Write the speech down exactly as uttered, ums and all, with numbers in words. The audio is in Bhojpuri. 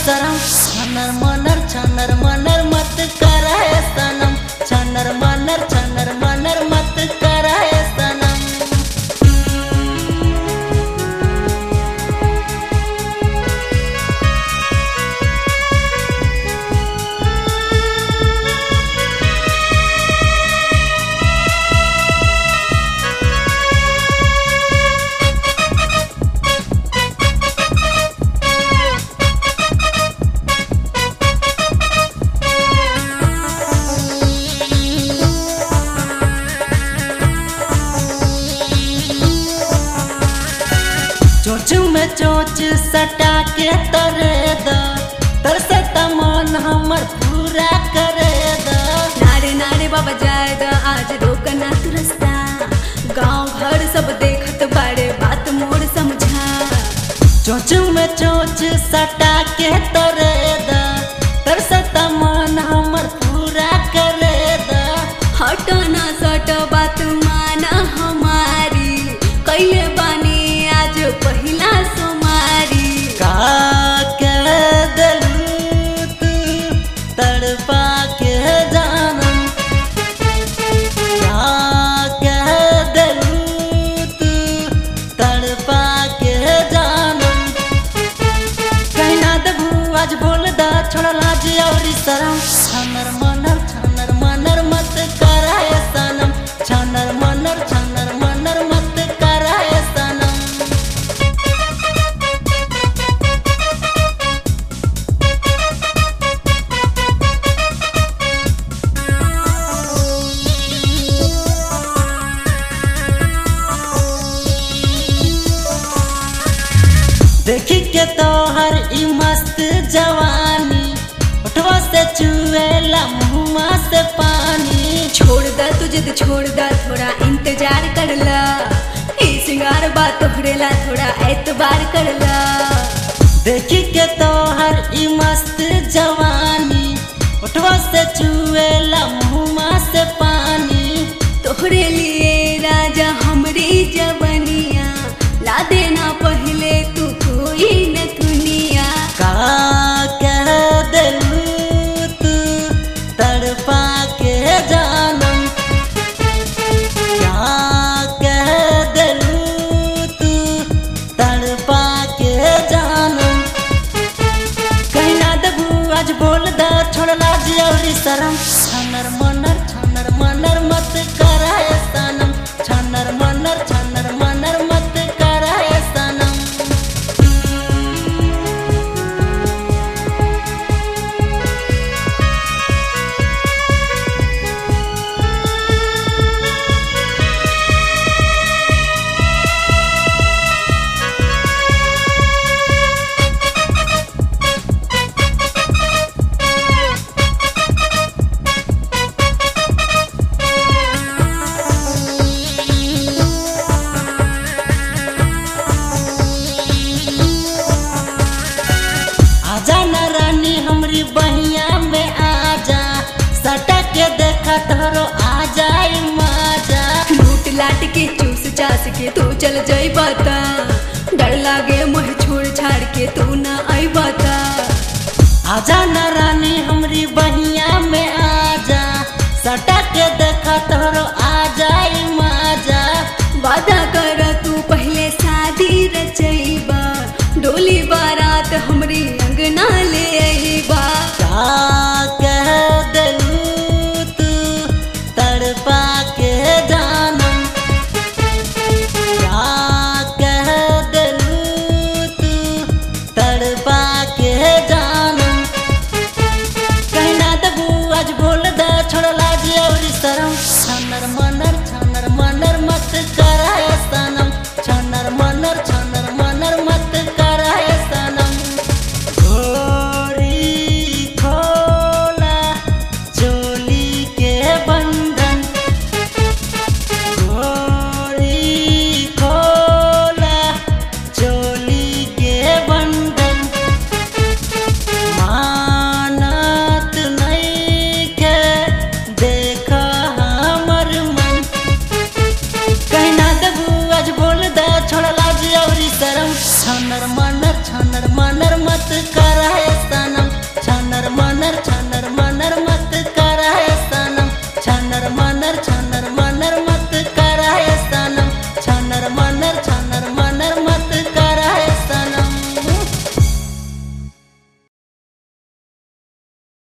शरम। छनर मनर छनर मनर मत कर है सनम, छनर मनर छनर मनर मत कर है सनम। चोच में चोच सटा के तरे द, तरसता मन हमर पूरा करे द। नारे नारे बाबा जाए द, आज रोक ना तू रास्ता। गाँव घर सब देखत बारे, बात मोर समझा। चोच में चोच सटा के तरे द, तरसता मन हमर पूरा करे द। हट ना सट बात माना हमारी, कैले बानी आज पहिला सोमारी। का कह दलू तू तड़पा के जानम, क्या कह दलू तू तड़पा के जानम। कहना दबू आज बोल दा, छोड़ा लाज और शरम। छनर मनर छनर मनर मत कर है सनम, छनर मनर छनर मनर मत कर है सनम। देखी के तोहर ई मस्त जवानी, उठवा से चुएला मुँह से पानी। छोड़ दा तू जिद छोड़ दा, थोड़ा इंतजार कर ला। ई सिंगार बात तोहरेला, थोड़ा एतबार कर ला। देखी के तोहर ई मस्त जवानी, उठवा से चुएला मुँह से पानी। तोहरे लिए राजा हमरी जवनिया, ला देना पहले तू कोई न दुनिया। का कह दलू तू तड़पा के जानम, क्या कह दलू तू तड़पा के जानम। कहना दबू आज बोल दा, छोड़ लाज और शरम। छनर मनर छनर मनर मत कर है सनम, छनर मनर छनर मनर मत कर है सनम। आजा न रानी हमरी बहिया में आजा, सटा के देखा तोरो आ जाई मजा। लूट लाट के चूस चास के तू चल जाई बता, डर लागे मोह छोड़ छाड़ के तू ना आई बता। आजा न